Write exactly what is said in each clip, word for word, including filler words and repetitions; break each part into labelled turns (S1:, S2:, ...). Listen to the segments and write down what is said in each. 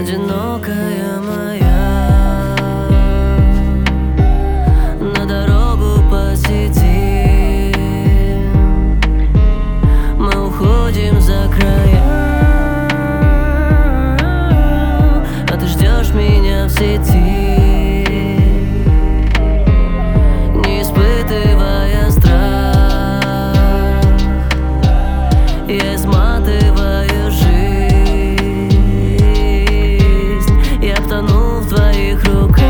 S1: одинокая моя, на дорогу посетим. Мы уходим за края, а ты ждешь меня в сети, не испытывая страх. Я изматываю жизнь, я тону в твоих руках,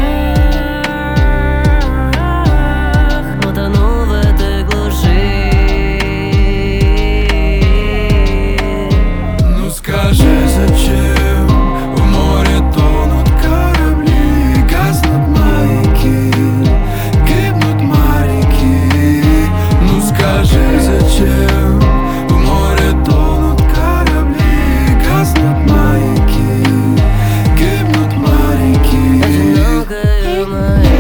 S1: но тону в этой глуши.
S2: Ну скажи, зачем в море тонут корабли, гаснут маяки, гибнут моряки? Ну скажи, зачем в море тонут корабли, гаснут маяки, гибнут моряки?
S1: Одинокая моя,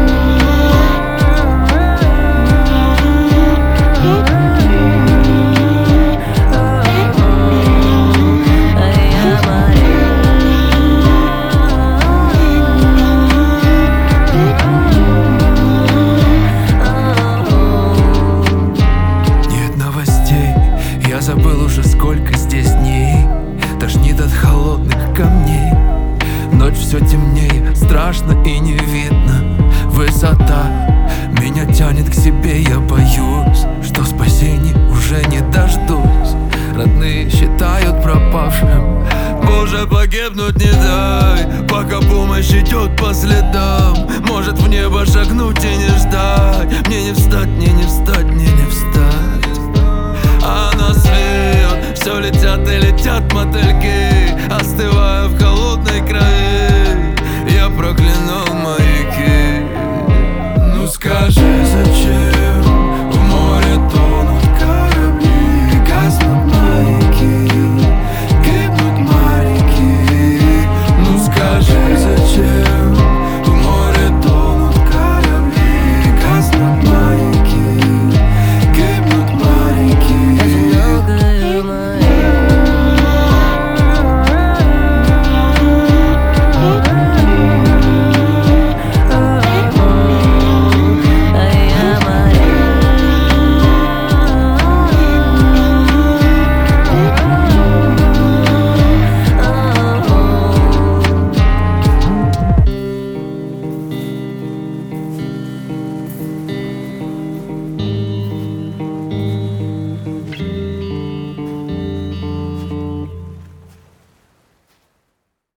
S2: я забыл уже, сколько здесь дней. Тошнит от холодных камней. Ночь все темнее, страшно и не видно. Высота меня тянет к себе. Я боюсь, что спасения уже не дождусь. Родные считают пропавшим. Боже, погибнуть не дай, пока помощь идет по следам. Может в небо шагнуть и не ждать. Мне не встать, мне не встать, мне не встать. А на свет все летят и летят мотыльки, остывая в холодной крови.